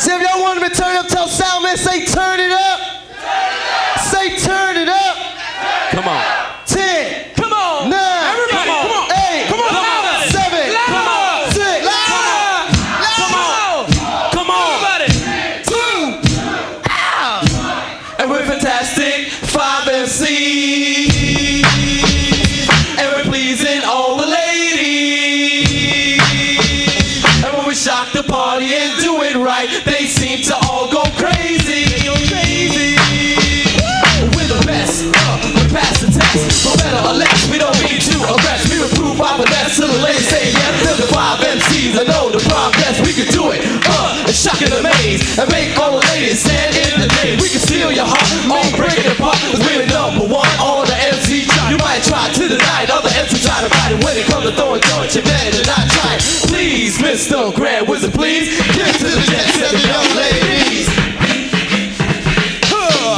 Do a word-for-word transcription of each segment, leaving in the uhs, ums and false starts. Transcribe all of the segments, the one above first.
See if y'all want me to turn up, tell Soundman, say turn it up. Turn it up. Say turn it up. Come on. Ten. Come on. Nine. Everybody. Come on. Come on. Eight. Come on. Come on. Seven. Come on. Six. Come on. Come on. Everybody. Two. Ow. And we're fantastic. Five M C. And we're pleasing all the ladies. And when we shock the party and do it right, they seem to all go crazy. They go crazy. We're the best. Uh, we pass the test. For better or less, we don't mean to arrest. We improve our finesse to the ladies. Say yes to the five M Cs. I know the progress. We can do it. Uh, and shock and amaze. And make all the ladies stand in the day. We can steal your heart. All break it apart. Cause we're number one on the M C chart. You might try to deny it. Other M Cs try to fight it. When it comes to throwing joints, you better not try it. Please, Mister Grand Wizard, please. Give it to the jet set, the young ladies. Huh.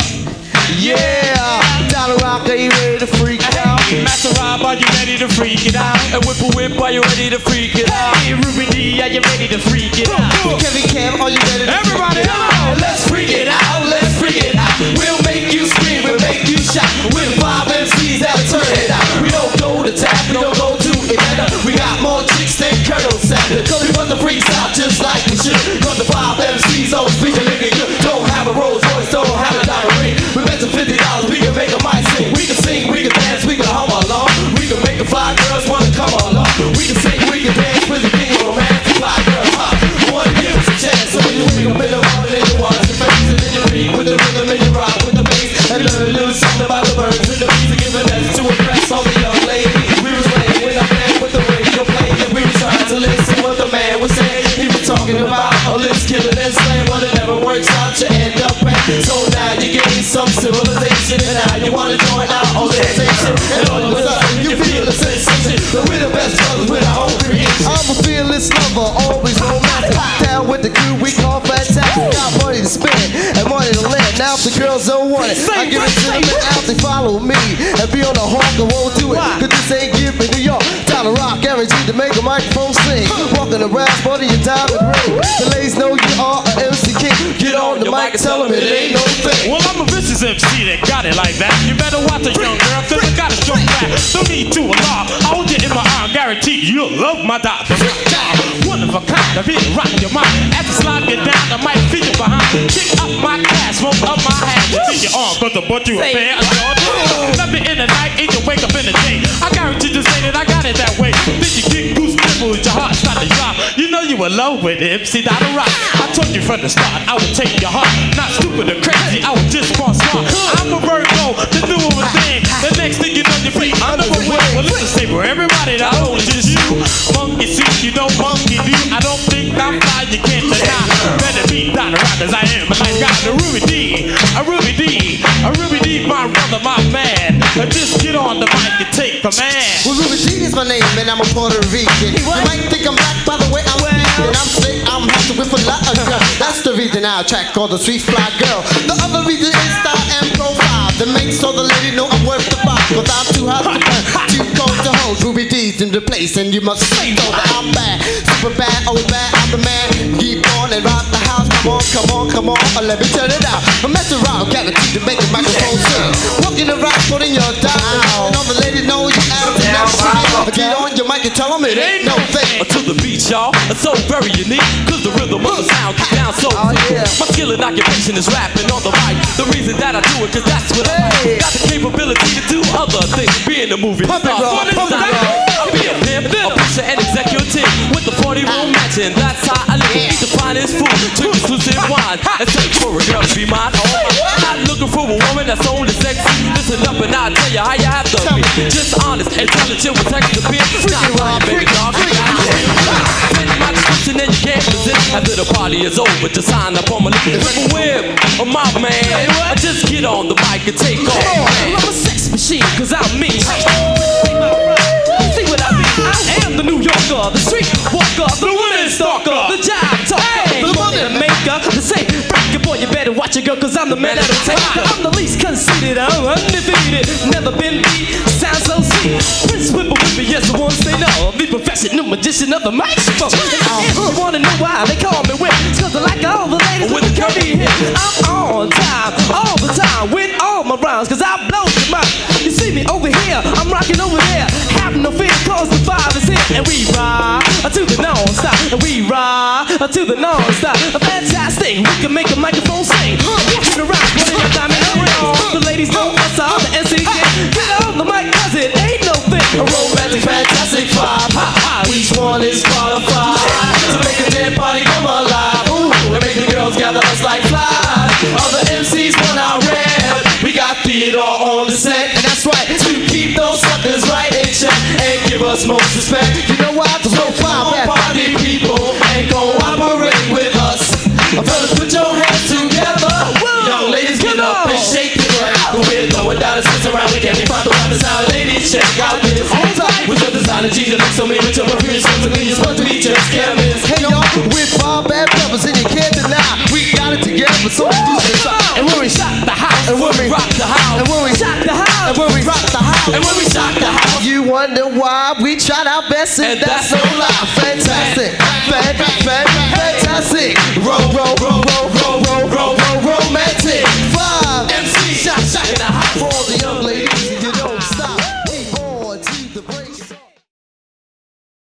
Yeah. Dollar Rock, are you ready to freak out? Hey, Master Rob, are you ready to freak it out? And Whipple Whip, are you ready to freak it out? Hey, Ruby D, are you ready to freak it out? Kevin Cam, are you ready to Everybody, freak it out? come on, let's freak it out, let's freak it out. We'll make you scream, we'll make you shout. We're the five M Cs that'll turn it out. We don't go to tap, we don't go to Atlanta. We got more chicks than Colonel Sanders. Cause we run the freaks out just like we should. Cause the five M Cs on speaking looking good. Don't have a Rolls Royce, don't have a diamond ring. We bet you fifty dollars, we can make a mic sing. We can sing, we can dance, we can hum along. We can make the fly girls wanna come along. We can sing, we can dance with the king of romance. Fly girls, huh? One give us a chance. So when you wake up in the morning and you watch your face and then you read with the rhythm and you rock with the bass. And learn a little something about the birds and the bees are giving us to impress all the young ladies. We was playing with a man with the radio playing. And we was trying to listen what the man was saying. He was talking about all this killing and slaying. But it never works out, you end up paying. So now you gain some civilization. And now you wanna join our organization. And all of a sudden you feel the sensation. But we're the best brothers with our own creation. I'm a fearless lover, always romantic. Down with the crew we call fantastic. Got money to spend and money to lend. Now if the girls don't want it, I give it to them and out they follow me. And be on the hawk and won't do it. Cause this ain't giving New York. Dollar Rock, guaranteed to make a microphone sing. Walking around, sporting your diamond ring. The ladies know you are an M C king. Get on the mic and tell them it ain't no thing. Well, I'm a vicious M C that got it like that. You better watch a young girl, cause I got a strong back. Don't need to alarm. I hold you in my arm, guarantee you'll love my doctor. One of a kind, I really rock your mind. As I slide you down, I might feel you behind. Kick up my cash, smoke up my hat. See your arm, cause I bought you a pair of Jordans. Nothing in the night, and you wake up in the day. I guarantee to say that I got it that way. Then you get goose pimples, your heart start to drop. You know you in love with M C Dollar Rock. I told you from the start, I would take your heart. Not stupid or crazy, I was just born smart. I'm a Virgo, the new of a thing. The next thing you know, you're free under the wing. Well, listen, say for everybody, not only just you. Monkey see, you know monkey do. I don't think I'm fly, you can't deny. Better be Dollar Rock as I am a nice guy. A Ruby D, a Ruby D, a Ruby D, my brother, my man. Now just get on the mic and take command. Well, Ruby D is my name and I'm a Puerto Rican. You might think I'm black by the way I'm speaking. I'm slick, I'm happy with a lot of girls. That's the reason I attract all the sweet fly girl. The other reason is style and profile. That makes all the lady know I'm worth the fight. Cause I'm too hot to burn, too cold to hold. Ruby D's in the place and you must say no that I'm bad. Super bad, oh bad, I'm the man. Keep on and rock the house. Come on, come on, come on, or let me turn it out. I mess around, guaranteed to make the microphone sing. Walking around, putting your down. And all the ladies know you out to never see. Get on your mic and tell them it ain't no thing. To the beat, y'all, it's so very unique. Cause the rhythm of the sound gets down so oh, yeah. My skill and occupation is rapping on the mic. The reason that I do it, cause that's what hey. I got the capability to do other things. Be in the movie, pump it, star, pump it, I'll be a pimp, a pusher, and executive with the forty room mansion. That's how I live. Eat the finest food, drink exclusive wine, and search for a girl to be mine. Oh my, not looking for a woman that's only sexy. Listen up and I'll tell you how you have to be. Just honest, intelligent with text appeal. Not lying, baby dog. Send my description and you can't resist. After the party is over, just sign up on my list. Rebel Whip, oh my man. I just get on the mic and take off. I'm a sex machine, cause I'm me. See what I mean? I am the New Yorker, the street walker, the woman stalker, the job talker, the money maker, the safe breaker. Boy, you better watch your girl, cause I'm the man that'll take her. I'm the least conceited, I'm undefeated, never been beat, sound so sweet. Prince Whipper Whipper, yes, the ones they know. The professional magician of the microphone. You wanna know why they call me Whip? Cause I like all the ladies. Curry hit. I'm on time, all the time, with all my rhymes, cause I blow your mind. You see me over here, I'm rocking over there. Have no fear, cause the five is here. And we ride to the non-stop. And we ride to the non-stop. Fantastic, we can make a microphone sing. Walking around, putting a diamond ring. The ladies know us all, the N C K. Get on the mic, cause it ain't no thing. A romantic, fantastic vibe. Ha ha, each one is qualified to make a dead body come alive. Ooh, and make the girls gather us like flies. Other M Cs want our rap. We got theater on the set, and that's right, to keep those suckers right in check and give us most respect. You know what? So far, party people ain't gon' operate with us. Fellas, put your hands together. Young ladies, get up and shake the ground. We're throwing down the sits around. We can't be found around the sound. Ladies, check out this. With your designer jeans, you look so mean. With your perfume, so clean. You're supposed to be just chemist. Hey y'all, we're Bob Bad Brothers and you can't deny we got it together, so we do this. And when we shock the house, and when we rock the house, And when we shock the house, and when we rock the house, and when we shock the house, you wonder why we tried our best and, And that's that's no lie. Fantastic.